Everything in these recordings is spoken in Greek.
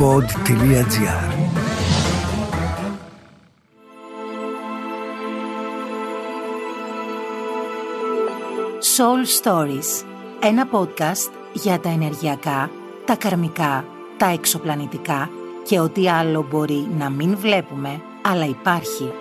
pod.gr. Soul Stories, ένα podcast για τα ενεργειακά, τα καρμικά, τα εξωπλανητικά και ό,τι άλλο μπορεί να μην βλέπουμε, αλλά υπάρχει.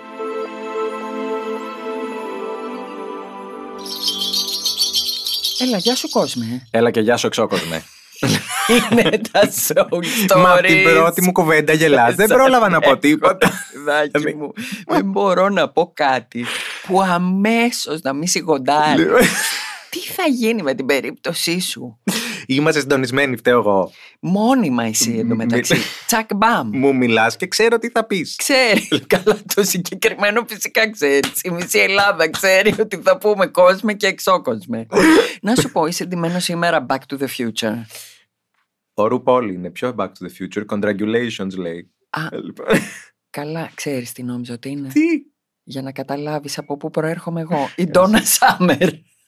Έλα, γεια σου κόσμε. Έλα και γεια σου εξώκοσμε. Είναι τα Soul Stories. Μα από την πρώτη μου κουβέντα γελάς. Δεν πρόλαβα να πω τίποτα. Δάκη μου, δεν μπορώ να πω κάτι που αμέσως να μην σιγοντάρει. Τι θα γίνει με την περίπτωσή σου? Είμαστε συντονισμένοι, φταίω εγώ. Μόνιμα εσύ εντωμεταξύ. Τσακ μπαμ. Μου μιλάς και ξέρω τι θα πεις. Ξέρει, καλά, το συγκεκριμένο φυσικά ξέρει. Η μισή Ελλάδα ξέρει ότι θα πούμε κόσμε και εξώκοσμε. Να σου πω, είσαι ντυμένο σήμερα Back to the Future. Ο Ρουπόλ είναι πιο Back to the Future. Congratulations λέει. Καλά, ξέρεις τι νόμιζα ότι είναι? Τι? Για να καταλάβεις από πού προέρχομαι εγώ. Η Ντόνα Σάμερ.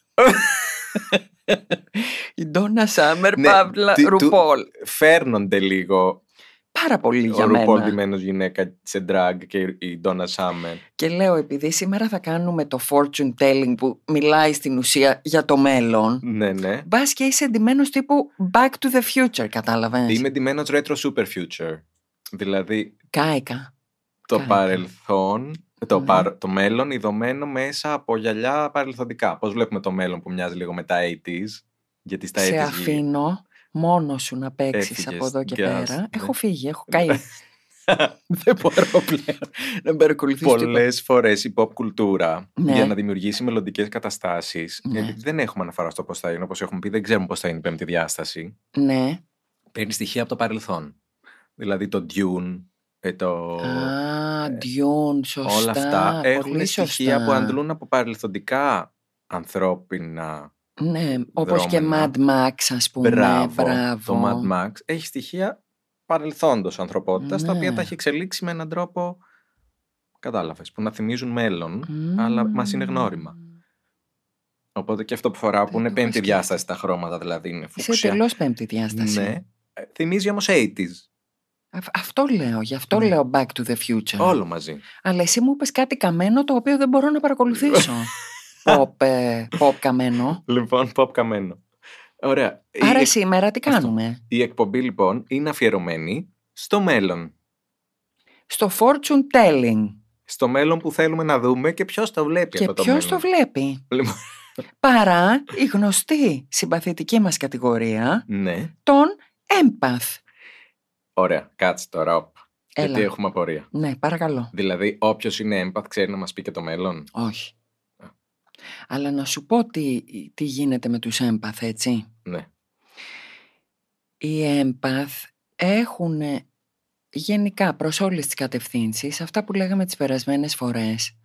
Η Ντόνα Σάμερ, παύλα Ρουπόλ. Φέρνονται λίγο. Πάρα πολύ για ο μένα. Ο Ρουπόλ ντυμένος γυναίκα σε drag και η Ντόνα Σάμερ. Και λέω, επειδή σήμερα θα κάνουμε το fortune telling που μιλάει στην ουσία για το μέλλον. Ναι. Μπας και είσαι ντυμένος τύπου Back to the Future, κατάλαβες? Είμαι ντυμένος retro super future. Δηλαδή Κάηκα. Παρελθόν, το μέλλον ειδωμένο μέσα από γυαλιά παρελθοντικά. Πώς βλέπουμε το μέλλον που μοιάζει λίγο με τα 80s. Γιατί στα 80s σε αφήνω μόνο σου να παίξεις από εδώ και πέρα. Έχω φύγει, έχω καεί. Δεν μπορώ πλέον να παρακολουθήσω. Πολλές φορές η pop κουλτούρα για να δημιουργήσει μελλοντικές καταστάσεις, γιατί δεν έχουμε αναφορά στο πώς θα είναι, όπως έχουμε πει, δεν ξέρουμε πώς θα είναι η πέμπτη διάσταση. Ναι. Παίρνει στοιχεία από το παρελθόν. Δηλαδή το Dune. Dune, σωστά. Όλα αυτά έχουν στοιχεία σωστά. που αντλούν από παρελθοντικά ανθρώπινα. Ναι, όπως και Mad Max, ας πούμε. Μπράβο. Το Mad Max έχει στοιχεία παρελθόντος ανθρωπότητας, τα οποία τα έχει εξελίξει με έναν τρόπο, κατάλαβες, που να θυμίζουν μέλλον, αλλά μας είναι γνώριμα. Οπότε και αυτό που φοράω, που είναι πέμπτη διάσταση τα χρώματα, δηλαδή είναι φουξιά. Είσαι τελώς πέμπτη διάσταση. Ναι. Θυμίζει όμως 80s. Αυτό λέω, γι' αυτό λέω Back to the Future. Όλο μαζί. Αλλά εσύ μου είπες κάτι καμένο το οποίο δεν μπορώ να παρακολουθήσω. Pop καμένο. Λοιπόν, pop καμένο. Ωραία. Άρα σήμερα τι κάνουμε? Η εκπομπή λοιπόν είναι αφιερωμένη στο μέλλον. Στο fortune telling. Στο μέλλον που θέλουμε να δούμε και ποιος το βλέπει και αυτό το μέλλον. Και ποιος το βλέπει. Λοιπόν. Παρά η γνωστή συμπαθητική μας κατηγορία, ναι. Τον empath. Ωραία, κάτσε τώρα. Γιατί έχουμε απορία. Ναι, παρακαλώ. Δηλαδή, όποιος είναι empath ξέρει να μας πει και το μέλλον? Όχι. Αλλά να σου πω τι γίνεται με τους empath, έτσι. Ναι. Οι empath έχουν γενικά προς όλες τις κατευθύνσεις, αυτά που λέγαμε τις περασμένες φορές,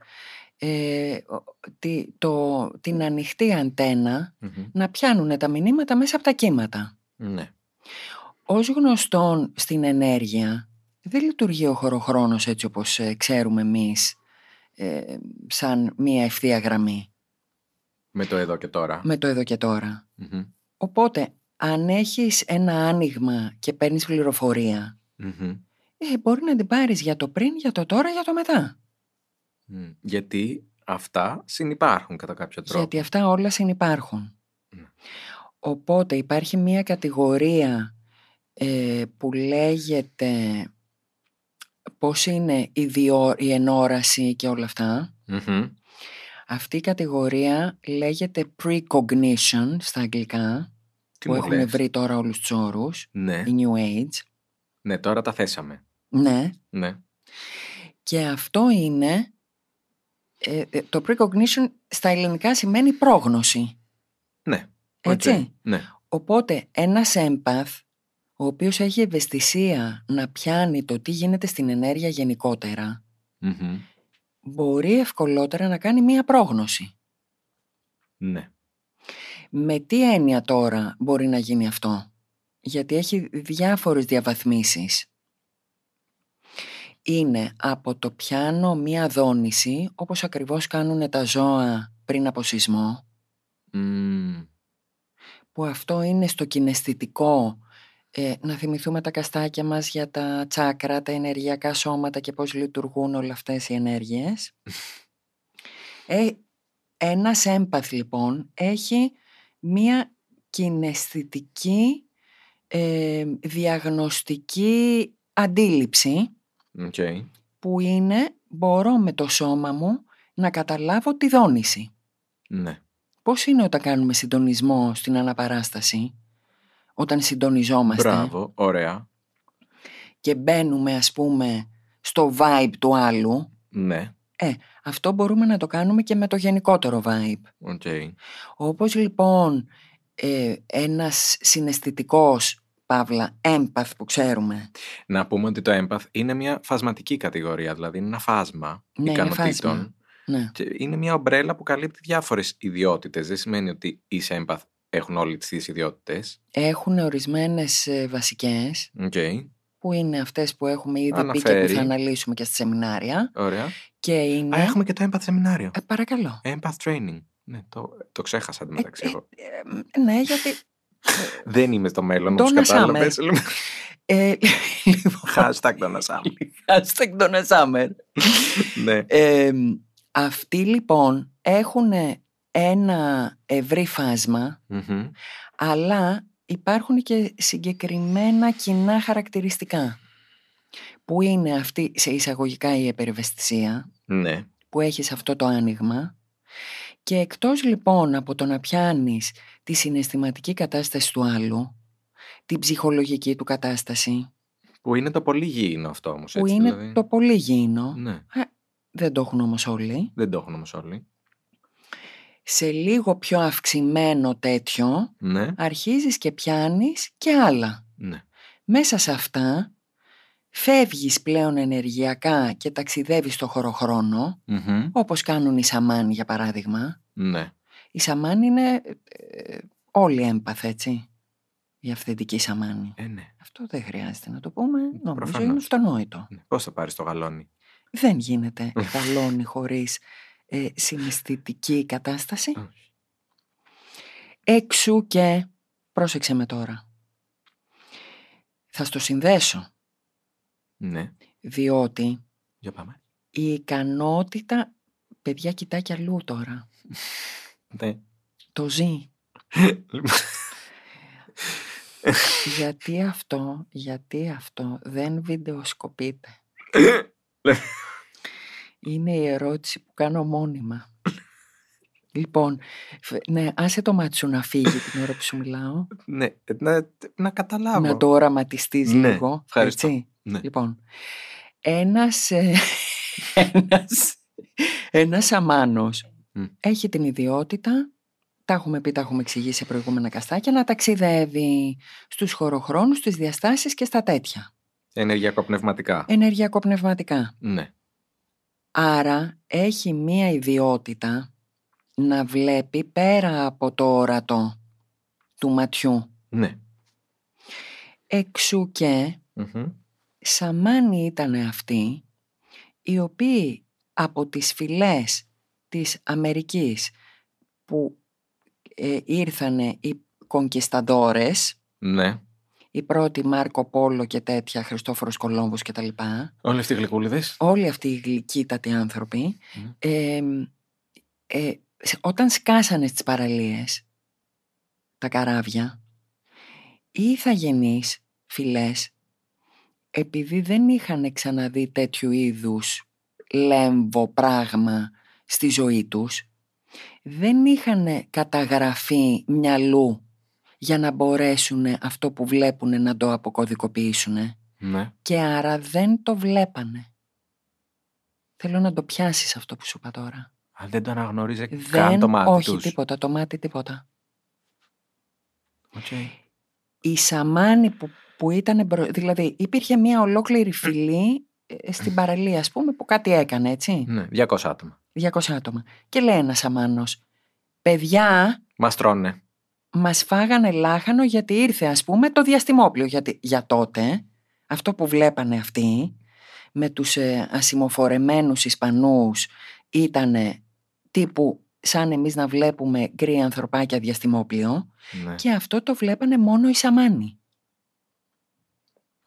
την ανοιχτή αντένα να πιάνουν τα μηνύματα μέσα από τα κύματα. Ναι. Ως γνωστόν στην ενέργεια δεν λειτουργεί ο χωροχρόνος έτσι όπως ξέρουμε εμείς, σαν μία ευθεία γραμμή. Με το εδώ και τώρα. Με το εδώ και τώρα. Οπότε αν έχεις ένα άνοιγμα και παίρνεις πληροφορία, μπορεί να την πάρεις για το πριν, για το τώρα, για το μετά. Γιατί αυτά συνυπάρχουν κατά κάποιο τρόπο. Γιατί αυτά όλα συνυπάρχουν. Οπότε υπάρχει μία κατηγορία που λέγεται πώς είναι η ενόραση και όλα αυτά. Αυτή η κατηγορία λέγεται precognition στα αγγλικά. Τι που έχουν βρει τώρα όλους τους όρους. Ναι. Η New Age. Ναι, τώρα τα θέσαμε. Ναι. Και αυτό είναι το precognition στα ελληνικά σημαίνει πρόγνωση. Ναι. Έτσι. Ναι. Οπότε ένας empath, ο οποίος έχει ευαισθησία να πιάνει το τι γίνεται στην ενέργεια γενικότερα, μπορεί ευκολότερα να κάνει μία πρόγνωση. Ναι. Με τι έννοια τώρα μπορεί να γίνει αυτό? Γιατί έχει διάφορες διαβαθμίσεις. Είναι από το πιάνω μία δόνηση, όπως ακριβώς κάνουν τα ζώα πριν από σεισμό, που αυτό είναι στο κιναισθητικό να θυμηθούμε τα καστάκια μας για τα τσάκρα, τα ενεργειακά σώματα και πώς λειτουργούν όλες αυτές οι ενέργειες. Ένας έμπαθ λοιπόν έχει μία κιναισθητική διαγνωστική αντίληψη που είναι μπορώ με το σώμα μου να καταλάβω τη δόνηση. Ναι. Πώς είναι όταν κάνουμε συντονισμό στην αναπαράσταση, όταν συντονιζόμαστε. Μπράβο, ωραία. Και μπαίνουμε ας πούμε στο vibe του άλλου. Ναι. Αυτό μπορούμε να το κάνουμε και με το γενικότερο vibe. Όπως λοιπόν ένας συναισθητικός, παύλα, empath που ξέρουμε. Να πούμε ότι το empath είναι μια φασματική κατηγορία, δηλαδή είναι ένα φάσμα ικανοτήτων. Ναι. Και είναι μια ομπρέλα που καλύπτει διάφορες ιδιότητες. Δεν σημαίνει ότι οι empath έχουν όλες τις ιδιότητες. Έχουν ορισμένες βασικές, που είναι αυτές που έχουμε ήδη πει και που θα αναλύσουμε και στα σεμινάρια. Ωραία. Και είναι... έχουμε και το empath σεμινάριο. Παρακαλώ. Empath training. Ναι, το ξέχασα μεταξύ εγώ. Ναι, γιατί... Δεν είμαι στο μέλλον, όπως κατάλαβες. Hashtag Donna Summer. Hashtag Donna Summer. Ναι. Αυτοί λοιπόν έχουν ένα ευρύ φάσμα, αλλά υπάρχουν και συγκεκριμένα κοινά χαρακτηριστικά, που είναι αυτή σε εισαγωγικά η υπερευαισθησία, ναι, που έχεις αυτό το άνοιγμα, και εκτός λοιπόν από το να πιάνεις τη συναισθηματική κατάσταση του άλλου, την ψυχολογική του κατάσταση, που είναι το πολύ γήινο αυτό όμως, που είναι δηλαδή. Το πολύ γήινο, ναι. Δεν το έχουν όμως όλοι. Σε λίγο πιο αυξημένο τέτοιο, ναι, αρχίζεις και πιάνεις και άλλα. Ναι. Μέσα σε αυτά φεύγεις πλέον ενεργειακά και ταξιδεύεις στο χωροχρόνο, όπως κάνουν οι σαμάνοι για παράδειγμα. Ναι. Οι σαμάνοι είναι όλοι έμπαθ, έτσι. Η αυθεντική σαμάνη. Ναι. Αυτό δεν χρειάζεται να το πούμε. Νομίζω προφανώς. είναι αυτονόητο. Ναι. Πώς θα πάρεις το γαλόνι? Δεν γίνεται γαλόνι χωρίς συναισθητική κατάσταση. Εξού και πρόσεξε με τώρα. Θα στο συνδέσω. Ναι. Διότι για πάμε. Η ικανότητα, παιδιά, κοιτά κι αλλού τώρα. Ναι. Το ζει. Γιατί αυτό δεν βιντεοσκοπείται. Είναι η ερώτηση που κάνω μόνιμα. Λοιπόν, ναι, άσε το μάτι σου να φύγει την ώρα που σου μιλάω. Ναι, να καταλάβω. Να το οραματιστείς λίγο. Ευχαριστώ. Έτσι. Ναι. Λοιπόν, ένας αμάνος έχει την ιδιότητα, τα έχουμε πει, τα έχουμε εξηγήσει σε προηγούμενα καστάκια, να ταξιδεύει στους χωροχρόνους, στις διαστάσεις και στα τέτοια. Ενεργειακοπνευματικά. Ναι. Άρα έχει μία ιδιότητα να βλέπει πέρα από το όρατο του ματιού. Ναι. Εξού και σαμάνοι ήταν αυτοί οι οποίοι από τις φυλές της Αμερικής που ήρθανε οι κονκισταντόρες, ναι, οι πρώτοι Μάρκο Πόλο και τέτοια, Χριστόφορος Κολόμβος και τα λοιπά, όλοι αυτοί οι γλυκούλιδες, όλοι αυτοί οι γλυκύτατοι άνθρωποι, όταν σκάσανε στις παραλίες τα καράβια, οι ηθαγενείς φυλές, επειδή δεν είχαν ξαναδεί τέτοιου είδους λέμβο πράγμα στη ζωή τους, δεν είχαν καταγραφή μυαλού για να μπορέσουν αυτό που βλέπουν να το αποκωδικοποιήσουν. Ναι. Και άρα δεν το βλέπανε. Θέλω να το πιάσεις αυτό που σου είπα τώρα. Αν δεν το αναγνωρίζει καν το μάτι τους. Όχι, τίποτα, το μάτι τίποτα. Okay. Οι σαμάνοι που ήταν, δηλαδή υπήρχε μια ολόκληρη φυλή στην παραλία, ας πούμε, που κάτι έκανε, έτσι. Ναι, 200 άτομα. 200 άτομα. Και λέει ένας σαμάνος, παιδιά, μας τρώνε. Μας φάγανε λάχανο γιατί ήρθε, ας πούμε, το διαστημόπλιο. Γιατί για τότε αυτό που βλέπανε αυτοί με τους ασημοφορεμένους Ισπανούς ήτανε τύπου σαν εμείς να βλέπουμε γκρι ανθρωπάκια διαστημόπλιο. Ναι. Και αυτό το βλέπανε μόνο οι σαμάνοι.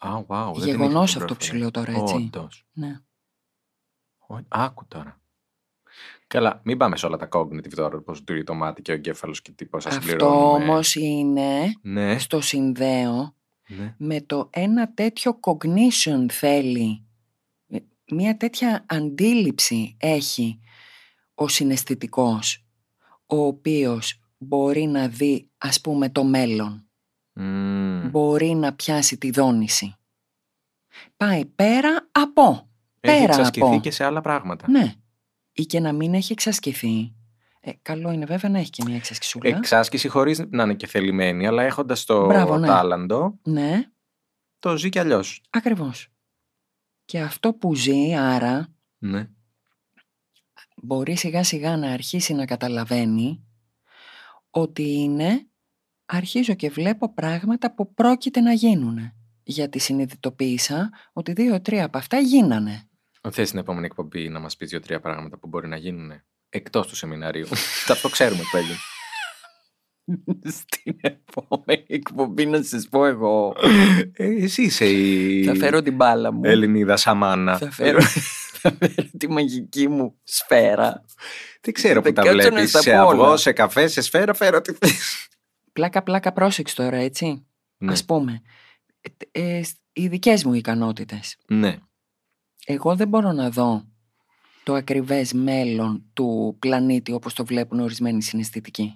Wow, Γεγονός αυτό που σου λέω τώρα, έτσι. Όντως. Ναι. Άκου τώρα. Καλά, μην πάμε σε όλα τα cognitive τώρα, πώς λειτουργεί το μάτι και ο εγκέφαλος και τι πώς θα συμπληρώνουμε. Αυτό όμως είναι Ναι. στο συνδέω Ναι. με το ένα τέτοιο cognition θέλει. Μια τέτοια αντίληψη έχει ο συναισθητικός, ο οποίος μπορεί να δει, ας πούμε, το μέλλον. Μπορεί να πιάσει τη δόνηση. Πάει πέρα από. Έχει εξασκηθεί και σε άλλα πράγματα. Ναι. Ή και να μην έχει εξασκηθεί. Καλό είναι βέβαια να έχει και μια εξασκησούλα. Εξάσκηση χωρίς να είναι και θελημένη, αλλά έχοντας το τάλαντο, ναι. Το ζει κι αλλιώς. Ακριβώς. Και αυτό που ζει, άρα, ναι. μπορεί σιγά σιγά να αρχίσει να καταλαβαίνει ότι είναι, αρχίζω και βλέπω πράγματα που πρόκειται να γίνουν. Γιατί συνειδητοποίησα ότι 2-3 από αυτά γίνανε. Θες στην επόμενη εκπομπή να μας πεις 2-3 πράγματα που μπορεί να γίνουν εκτός του σεμιναρίου. Αυτό ξέρουμε που έγινε. Στην επόμενη εκπομπή να σας πω εγώ. Εσύ είσαι η... Θα φέρω την μπάλα μου. Ελληνίδα Σαμάνα. Θα φέρω τη μαγική μου σφαίρα. Δεν ξέρω που τα βλέπεις. Σε αυγό, σε καφέ, σε σφαίρα, φέρω τι θες. Πλάκα πρόσεξε τώρα, έτσι. Ναι. Ας πούμε, οι δικές μου ικανότητες. Ναι. Εγώ δεν μπορώ να δω το ακριβές μέλλον του πλανήτη όπως το βλέπουν ορισμένοι συναισθητικοί.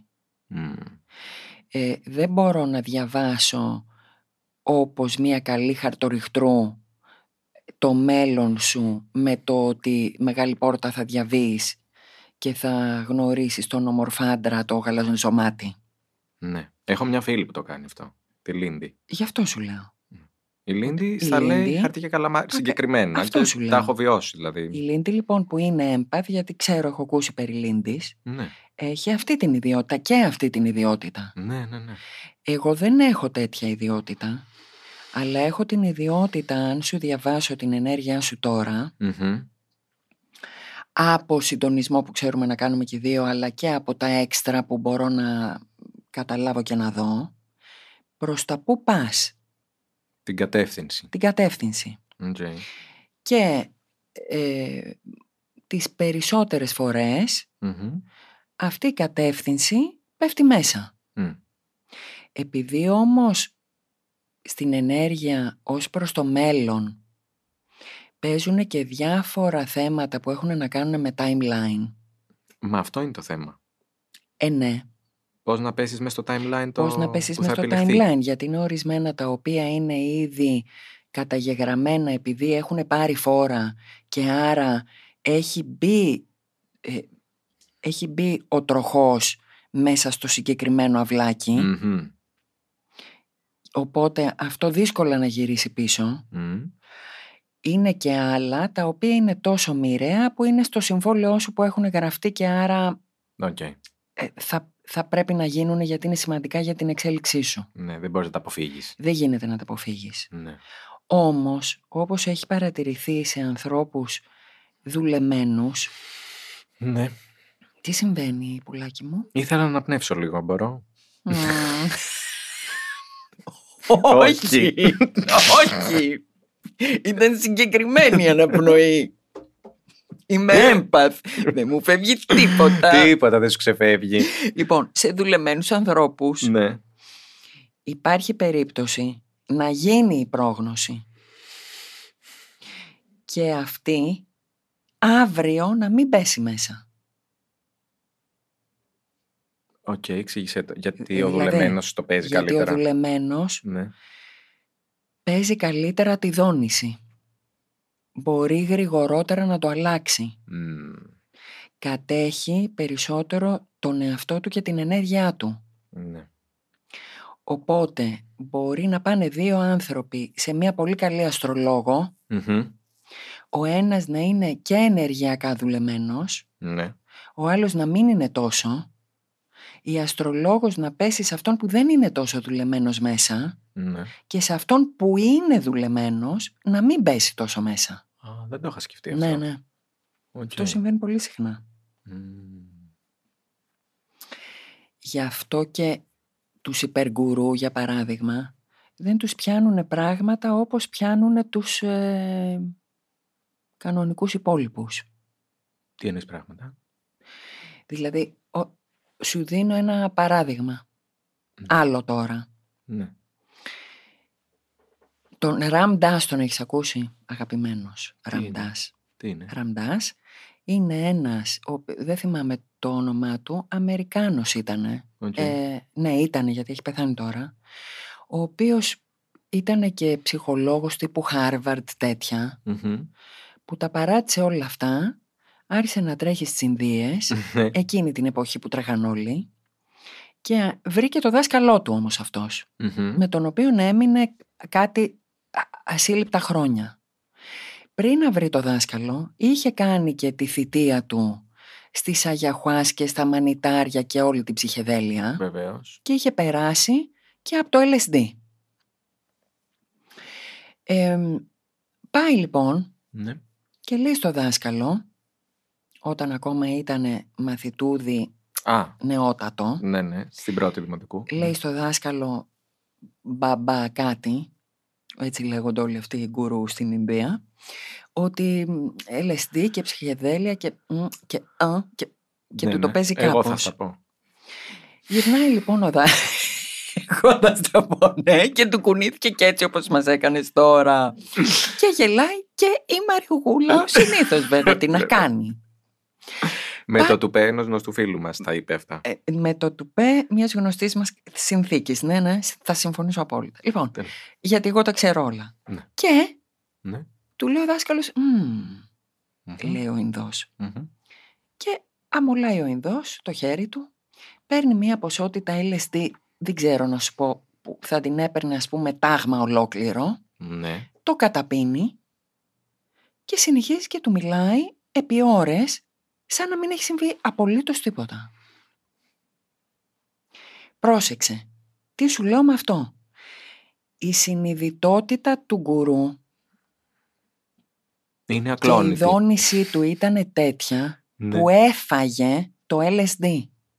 Δεν μπορώ να διαβάσω όπως μια καλή χαρτοριχτρού το μέλλον σου με το ότι μεγάλη πόρτα θα διαβείς και θα γνωρίσεις τον ομορφάντρα το γαλαζονιζωμάτι. Ναι. Έχω μια φίλη που το κάνει αυτό. Τη Λίντι. Γι' αυτό σου λέω. Η Λίντι στα λέει χαρτί και καλαμάρι συγκεκριμένα. Αυτό και σου λέω. Τα έχω βιώσει δηλαδή. Η Λίντι λοιπόν που είναι έμπαθ, γιατί ξέρω, έχω ακούσει περί Λίντις, ναι. Έχει αυτή την ιδιότητα και αυτή την ιδιότητα. Ναι. Εγώ δεν έχω τέτοια ιδιότητα, αλλά έχω την ιδιότητα, αν σου διαβάσω την ενέργειά σου τώρα, από συντονισμό που ξέρουμε να κάνουμε και οι δύο, αλλά και από τα έξτρα που μπορώ να καταλάβω και να δω, προς τα πού πας. Την κατεύθυνση. Okay. Και τις περισσότερες φορές αυτή η κατεύθυνση πέφτει μέσα. Επειδή όμως στην ενέργεια ως προς το μέλλον παίζουν και διάφορα θέματα που έχουν να κάνουν με timeline. Μα αυτό είναι το θέμα. Ναι. Πώς να πέσεις μες στο timeline Πώς να πέσεις μες στο timeline, γιατί είναι ορισμένα τα οποία είναι ήδη καταγεγραμμένα επειδή έχουν πάρει φόρα και άρα έχει μπει ο τροχός μέσα στο συγκεκριμένο αυλάκι. Οπότε αυτό δύσκολα να γυρίσει πίσω. Είναι και άλλα τα οποία είναι τόσο μοιραία που είναι στο συμβόλαιό σου που έχουν γραφτεί και άρα θα πρέπει να γίνουν γιατί είναι σημαντικά για την εξέλιξή σου. Ναι, δεν μπορείς να τα αποφύγεις. Δεν γίνεται να τα αποφύγεις. Ναι. Όμως, όπως έχει παρατηρηθεί σε ανθρώπους δουλεμένους, ναι. Τι συμβαίνει, πουλάκι μου? Ήθελα να αναπνεύσω λίγο, μπορώ? Όχι. Όχι. Ήταν συγκεκριμένη η αναπνοή. Είμαι έμπαθ. Δεν μου φεύγει τίποτα. Τίποτα δεν σου ξεφεύγει. Λοιπόν, σε δουλεμένους ανθρώπους υπάρχει περίπτωση να γίνει η πρόγνωση και αυτή αύριο να μην πέσει μέσα. Εξήγησέ το. Γιατί ο δουλεμένος το παίζει καλύτερα. Γιατί ο δουλεμένος παίζει καλύτερα τη δόνηση. Μπορεί γρηγορότερα να το αλλάξει. Κατέχει περισσότερο τον εαυτό του και την ενέργειά του. Ναι. Οπότε μπορεί να πάνε δύο άνθρωποι σε μια πολύ καλή αστρολόγο, ο ένας να είναι και ενεργειακά δουλεμένος, ο άλλος να μην είναι τόσο, η αστρολόγος να πέσει σε αυτόν που δεν είναι τόσο δουλεμένος μέσα και σε αυτόν που είναι δουλεμένος να μην πέσει τόσο μέσα. Δεν το είχα σκεφτεί αυτό. Ναι. Αυτό συμβαίνει πολύ συχνά. Γι' αυτό και τους υπεργκουρού, για παράδειγμα, Δεν τους πιάνουν πράγματα όπως πιάνουν τους κανονικούς υπόλοιπους. Τι εννοείς πράγματα? Δηλαδή, σου δίνω ένα παράδειγμα. Άλλο τώρα. Ναι. Τον Ραμ Dass τον έχεις ακούσει, αγαπημένος? Ραμ Dass. Τι είναι? Ραμ Dass είναι ένας, δεν θυμάμαι το όνομά του, Αμερικάνος ήτανε. Okay. Ναι, ήτανε, γιατί έχει πεθάνει τώρα. Ο οποίος ήτανε και ψυχολόγος τύπου Harvard τέτοια, που τα παράτησε όλα αυτά, άρχισε να τρέχει στις Ινδίες, εκείνη την εποχή που τρέχαν όλοι, και βρήκε το δάσκαλό του όμως αυτός, με τον οποίο έμεινε κάτι ασύλληπτα χρόνια. Πριν να βρει το δάσκαλο, είχε κάνει και τη θητεία του στις αγιαχουάσκες, στα μανιτάρια και όλη την ψυχεδέλεια. Βεβαίως. Και είχε περάσει και από το LSD. Πάει λοιπόν, ναι, και λέει στο δάσκαλο, όταν ακόμα ήταν μαθητούδι νεότατο, ναι, στην πρώτη δημοτικού, λέει στο δάσκαλο μπαμπά κάτι, έτσι λέγονται όλοι αυτοί οι γκουρού στην Ινδία, ότι LSD και ψυχεδέλεια και του το παίζει κάπως. Εγώ θα τα πω. Γυρνάει λοιπόν ο εγώ θα στα πω, ναι, και του κουνήθηκε και έτσι όπως μας έκανες τώρα. Και γελάει και η Μαριουγούλα, συνήθως βέβαια, τι να κάνει. Με το τουπέ ενός γνωστού φίλου μας τα είπε αυτά. Με το τουπέ μιας γνωστής μας συνθήκης. Ναι, θα συμφωνήσω απόλυτα. Λοιπόν, γιατί εγώ τα ξέρω όλα. Ναι. Και του λέει ο δάσκαλος, λέει ο Ινδός. Και αμολάει ο Ινδός το χέρι του, παίρνει μια ποσότητα LSD, δεν ξέρω να σου πω, που θα την έπαιρνε ας πούμε τάγμα ολόκληρο, το καταπίνει και συνεχίζει και του μιλάει επί ώρες, σαν να μην έχει συμβεί απολύτως τίποτα. Πρόσεξε, τι σου λέω με αυτό? Η συνειδητότητα του γκουρού είναι ακλόνητη. Και η δόνησή του ήταν τέτοια που έφαγε το LSD.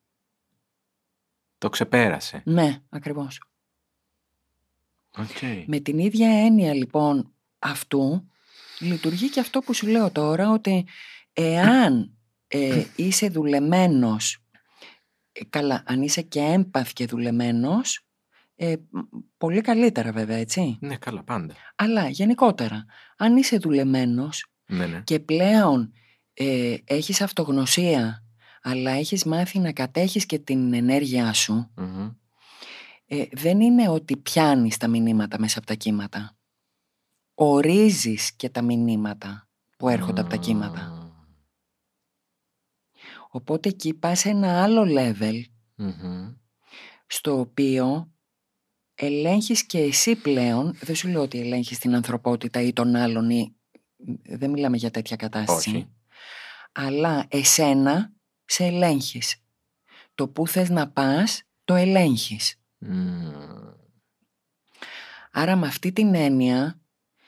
Το ξεπέρασε. Ναι, ακριβώς. Okay. Με την ίδια έννοια λοιπόν αυτού, λειτουργεί και αυτό που σου λέω τώρα, ότι εάν είσαι δουλεμένος, καλά, αν είσαι και έμπαθ και δουλεμένος, πολύ καλύτερα βέβαια, έτσι. Ναι, καλά, πάντα. Αλλά γενικότερα, αν είσαι δουλεμένος και πλέον έχεις αυτογνωσία, αλλά έχεις μάθει να κατέχεις και την ενέργειά σου, δεν είναι ότι πιάνεις τα μηνύματα μέσα από τα κύματα. Ορίζεις και τα μηνύματα που έρχονται από τα κύματα. Οπότε εκεί πας σε ένα άλλο level, στο οποίο ελέγχεις και εσύ πλέον, δεν σου λέω ότι ελέγχεις την ανθρωπότητα ή τον άλλον, δεν μιλάμε για τέτοια κατάσταση. Όχι. Αλλά εσένα σε ελέγχεις. Το που θες να πας, το ελέγχεις. Άρα με αυτή την έννοια,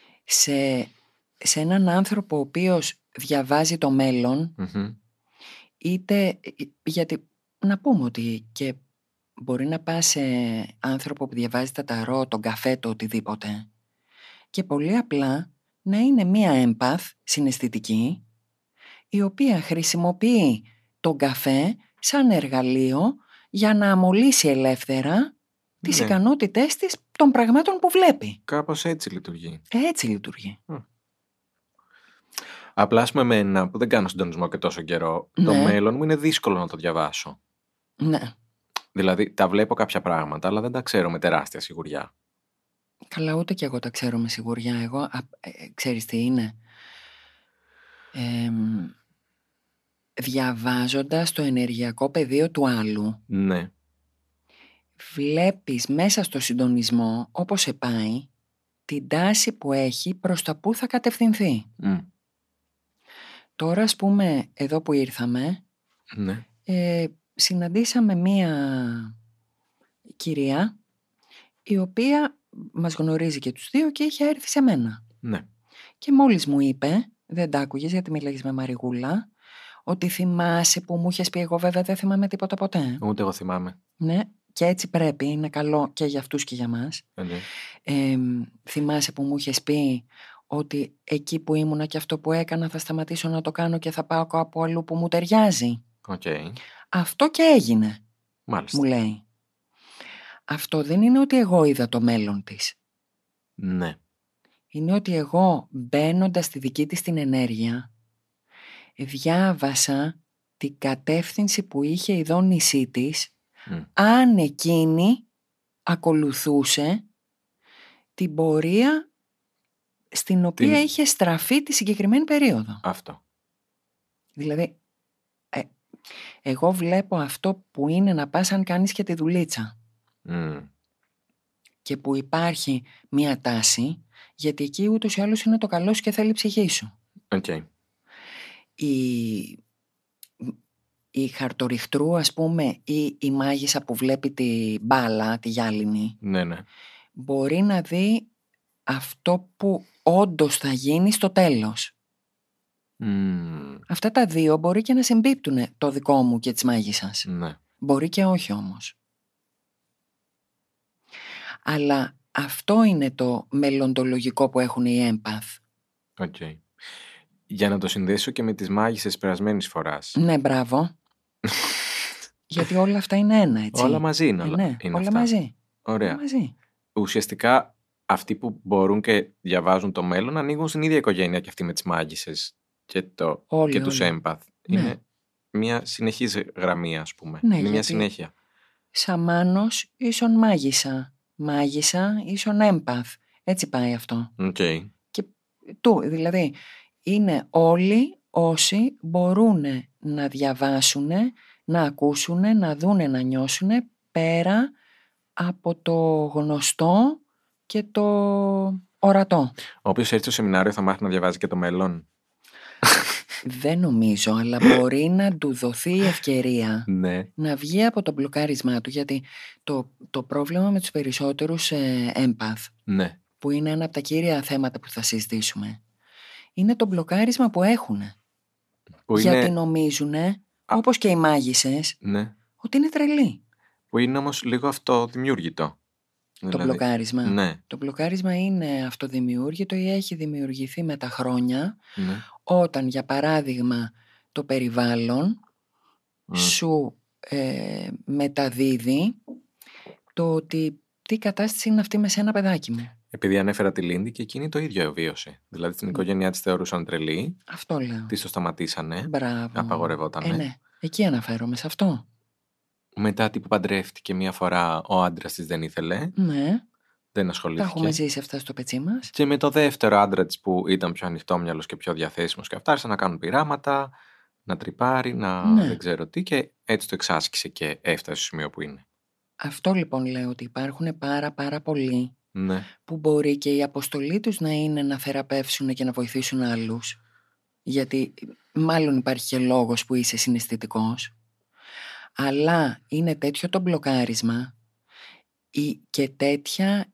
σε έναν άνθρωπο ο οποίος διαβάζει το μέλλον, είτε, γιατί να πούμε ότι και μπορεί να πας σε άνθρωπο που διαβάζει τα ταρό, τον καφέ, το οτιδήποτε, και πολύ απλά να είναι μία έμπαθ συναισθητική, η οποία χρησιμοποιεί τον καφέ σαν εργαλείο για να αμολύσει ελεύθερα τις ικανότητές της των πραγμάτων που βλέπει. Κάπως έτσι λειτουργεί. Έτσι λειτουργεί. Απλά ας πούμε εμένα που δεν κάνω συντονισμό και τόσο καιρό, το μέλλον μου είναι δύσκολο να το διαβάσω. Ναι. Δηλαδή τα βλέπω κάποια πράγματα, αλλά δεν τα ξέρω με τεράστια σιγουριά. Καλά, ούτε κι εγώ τα ξέρω με σιγουριά. Εγώ, ξέρεις τι είναι? Διαβάζοντας το ενεργειακό πεδίο του άλλου, βλέπεις μέσα στο συντονισμό, όπως σε πάει, την τάση που έχει προς τα που θα κατευθυνθεί. Τώρα, ας πούμε, εδώ που ήρθαμε, συναντήσαμε μία κυρία, η οποία μας γνωρίζει και τους δύο και είχε έρθει σε μένα. Και μόλις μου είπε, δεν τα άκουγες γιατί μιλάγες με Μαριγούλα, ότι θυμάσαι που μου είχες πει, εγώ βέβαια δεν θυμάμαι τίποτα ποτέ. Ούτε εγώ θυμάμαι. Ναι, και έτσι πρέπει, είναι καλό και για αυτούς και για μας. Θυμάσαι που μου είχες πει ότι εκεί που ήμουνα και αυτό που έκανα θα σταματήσω να το κάνω και θα πάω κάπου αλλού που μου ταιριάζει. Αυτό και έγινε. Μάλιστα. Μου λέει. Αυτό δεν είναι ότι εγώ είδα το μέλλον της. Ναι. Είναι ότι εγώ, μπαίνοντας στη δική της την ενέργεια, διάβασα την κατεύθυνση που είχε η δόνησή της, αν εκείνη ακολουθούσε την πορεία στην οποία είχε στραφεί τη συγκεκριμένη περίοδο. Αυτό. Δηλαδή, εγώ βλέπω αυτό που είναι να πας αν κάνεις και τη δουλίτσα. Και που υπάρχει μία τάση, γιατί εκεί ούτως ή άλλως είναι το καλό σου και θέλει η ψυχή σου. Η χαρτοριχτρού, ας πούμε, ή η μάγισσα που βλέπει τη μπάλα, τη γυάλινη, ναι. μπορεί να δει αυτό που όντως θα γίνει στο τέλος. Αυτά τα δύο μπορεί και να συμπίπτουν, το δικό μου και της μάγισσας. Ναι. Μπορεί και όχι όμως. Αλλά αυτό είναι το μελλοντολογικό που έχουν οι έμπαθ. Για να το συνδέσω και με τις μάγισσες περασμένης φοράς. Ναι, μπράβο. Γιατί όλα αυτά είναι ένα, έτσι. Όλα μαζί είναι. Ναι, είναι όλα αυτά. μαζί. Ωραία. Όλα μαζί. Ουσιαστικά αυτοί που μπορούν και διαβάζουν το μέλλον ανοίγουν στην ίδια οικογένεια και αυτοί με τις μάγισσες και τους έμπαθ. Ναι. Είναι μια συνεχής γραμμή, ας πούμε. Ναι, είναι μια συνέχεια. Σαμάνος ίσον μάγισσα. Μάγισσα ίσον έμπαθ. Έτσι πάει αυτό. Και δηλαδή είναι όλοι όσοι μπορούν να διαβάσουν, να ακούσουν, να δούνε, να νιώσουν πέρα από το γνωστό και το ορατό. Όποιος έρθει στο σεμινάριο θα μάθει να διαβάζει και το μέλλον. Δεν νομίζω, αλλά μπορεί να του δοθεί η ευκαιρία να βγει από το μπλοκάρισμά του, γιατί το πρόβλημα με τους περισσότερους έμπαθ, που είναι ένα από τα κύρια θέματα που θα συζητήσουμε, είναι το μπλοκάρισμα που έχουν. Γιατί νομίζουν, όπως και οι μάγισσες, ότι είναι τρελοί. Που είναι όμως λίγο αυτοδημιούργητο. Το μπλοκάρισμα. Ναι. Το μπλοκάρισμα είναι αυτοδημιούργητο ή έχει δημιουργηθεί με τα χρόνια, όταν, για παράδειγμα, το περιβάλλον σου μεταδίδει το ότι τι κατάσταση είναι αυτή με σένα, παιδάκι μου. Επειδή ανέφερα τη Λίντι και εκείνη το ίδιο βίωσε. Δηλαδή στην οικογένειά της θεωρούσαν τρελή. Αυτό λέω. Της το σταματήσανε. Μπράβο. Απαγορευότανε. Ναι. Εκεί αναφέρομαι, σε αυτό. Μετά που παντρεύτηκε μία φορά, ο άντρας της δεν ήθελε. Ναι. Δεν ασχολήθηκε. Τα έχουμε ζήσει αυτά στο πετσί μας. Και με το δεύτερο άντρα της που ήταν πιο ανοιχτόμυαλος και πιο διαθέσιμος και αυτά, άρχισαν να κάνουν πειράματα, να τρυπάρει, δεν ξέρω τι, και έτσι το εξάσκησε και έφτασε στο σημείο που είναι. Αυτό λοιπόν λέω, ότι υπάρχουν πάρα πολλοί που μπορεί και η αποστολή τους να είναι να θεραπεύσουν και να βοηθήσουν άλλους. Γιατί μάλλον υπάρχει και λόγος που είσαι συναισθητικός. Αλλά είναι τέτοιο το μπλοκάρισμα και τέτοια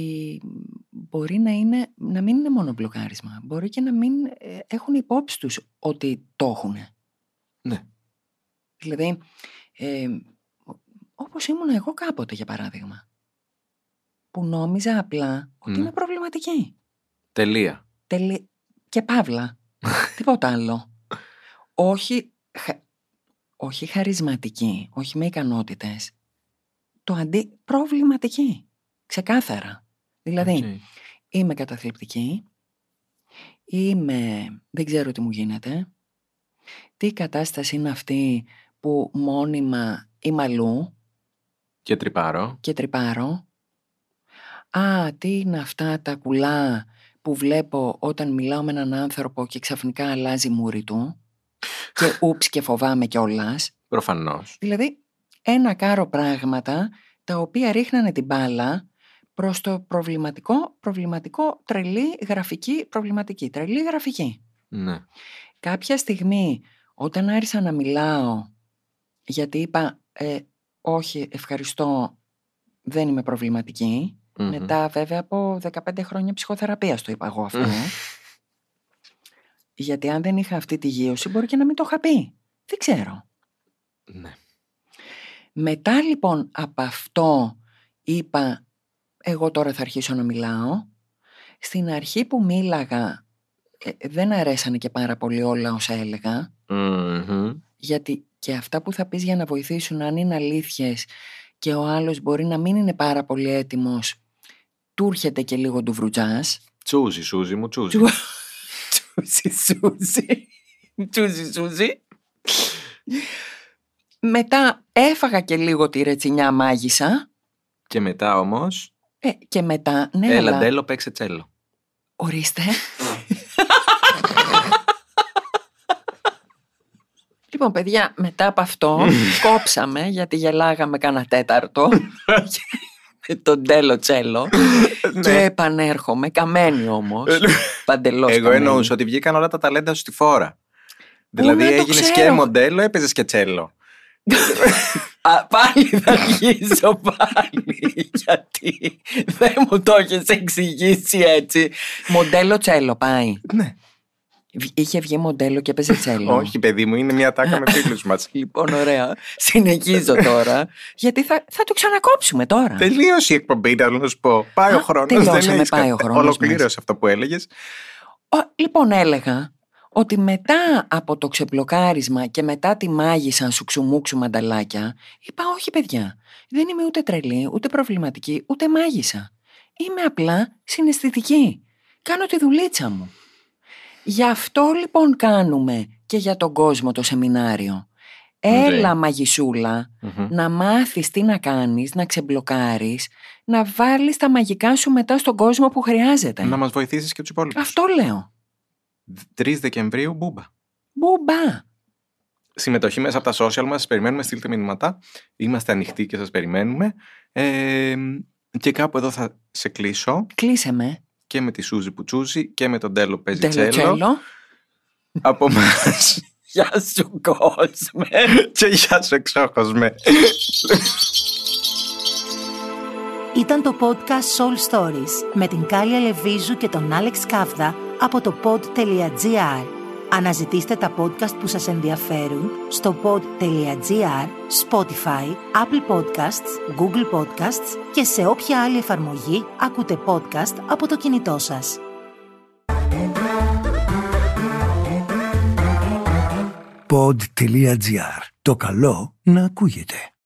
μπορεί να μην είναι μόνο μπλοκάρισμα. Μπορεί και να μην έχουν υπόψη τους ότι το έχουν. Ναι. Δηλαδή, όπως ήμουν εγώ κάποτε, για παράδειγμα, που νόμιζα απλά ότι είμαι προβληματική. Τελεία. Και παύλα. Τίποτα άλλο. Όχι χαρισματική, όχι με ικανότητες. Το αντί προβληματική. Ξεκάθαρα. Δηλαδή, είμαι καταθλιπτική, δεν ξέρω τι μου γίνεται, τι κατάσταση είναι αυτή που μόνιμα είμαι αλλού και τρυπάρω. Τι είναι αυτά τα κουλά που βλέπω όταν μιλάω με έναν άνθρωπο και ξαφνικά αλλάζει μούρη του και ούψ και φοβάμαι κιόλας. Προφανώς. Δηλαδή, ένα κάρο πράγματα τα οποία ρίχνανε την μπάλα προς το προβληματικό, τρελή γραφική, προβληματική, τρελή γραφική. Ναι. Κάποια στιγμή, όταν άρχισα να μιλάω, γιατί είπα όχι, ευχαριστώ, δεν είμαι προβληματική. Μετά βέβαια από 15 χρόνια ψυχοθεραπείας το είπα εγώ αυτό. Γιατί αν δεν είχα αυτή τη γείωση μπορεί και να μην το είχα πει. Δεν ξέρω. Ναι. Μετά λοιπόν από αυτό είπα, εγώ τώρα θα αρχίσω να μιλάω. Στην αρχή που μίλαγα δεν αρέσανε και πάρα πολύ όλα όσα έλεγα. Γιατί και αυτά που θα πεις για να βοηθήσουν, αν είναι αλήθειες και ο άλλος μπορεί να μην είναι πάρα πολύ έτοιμος, του έρχεται και λίγο του βρουτζάς. Τσούζι, Σούζι μου, τσούζι. Τσούζι, Σούζι. Μετά έφαγα και λίγο τη ρετσινιά μάγισσα. Και μετά όμως... και μετά, ναι, έλα, Ντέλο, παίξε τσέλο. Ορίστε. Λοιπόν, παιδιά, μετά από αυτό κόψαμε, γιατί γελάγαμε κάνα τέταρτο τον Ντέλο τσέλο. Και επανέρχομαι, καμένη όμως. Παντελώς εγώ καμένη. εννοούσα ότι βγήκαν όλα τα ταλέντα σου στη φόρα. Δηλαδή έγινες και μοντέλο, έπαιζες και τσέλο. Πάλι θα αρχίσω πάλι, γιατί δεν μου το έχεις εξηγήσει έτσι. Μοντέλο τσέλο πάει. Ναι. Είχε βγει μοντέλο και έπαιζε τσέλο. Όχι, παιδί μου, είναι μια τάκα με φίλους μας. Λοιπόν, ωραία. Συνεχίζω τώρα. Γιατί θα το ξανακόψουμε τώρα. Τελείωσε η εκπομπή, να σου πω. Πάει ο χρόνος. Πάει ο χρόνος. Ολοκλήρωσε αυτό που έλεγες. Λοιπόν, έλεγα ότι μετά από το ξεμπλοκάρισμα και μετά τη μάγισσα σου ξουμούξου μανταλάκια, είπα όχι παιδιά, δεν είμαι ούτε τρελή, ούτε προβληματική, ούτε μάγισσα. Είμαι απλά συναισθητική. Κάνω τη δουλίτσα μου. Γι' αυτό λοιπόν κάνουμε και για τον κόσμο το σεμινάριο. Έλα μαγισούλα, να μάθεις τι να κάνεις, να ξεμπλοκάρεις, να βάλεις τα μαγικά σου μετά στον κόσμο που χρειάζεται. Να μας βοηθήσεις και τους υπόλοιπους. Αυτό λέω. 3 Δεκεμβρίου, Μπούμπα. Μπούμπα. Συμμετοχή μέσα από τα social μας, σας περιμένουμε, στείλτε μηνύματα. Είμαστε ανοιχτοί και σας περιμένουμε. Και κάπου εδώ θα σε κλείσω. Κλείσε με. Και με τη Σούζη που τσούζει και με τον Ντέλο παίζει τσέλο. Από μας. Γεια σου κόσμε. Και γεια σου εξόχοσμε. Ήταν το podcast Soul Stories με την Κάλια Λεβίζου και τον Άλεξ Κάβδα από το pod.gr. Αναζητήστε τα podcast που σας ενδιαφέρουν στο pod.gr, Spotify, Apple Podcasts, Google Podcasts και σε όποια άλλη εφαρμογή ακούτε podcast από το κινητό σας. Pod.gr. Το καλό να ακούγεται.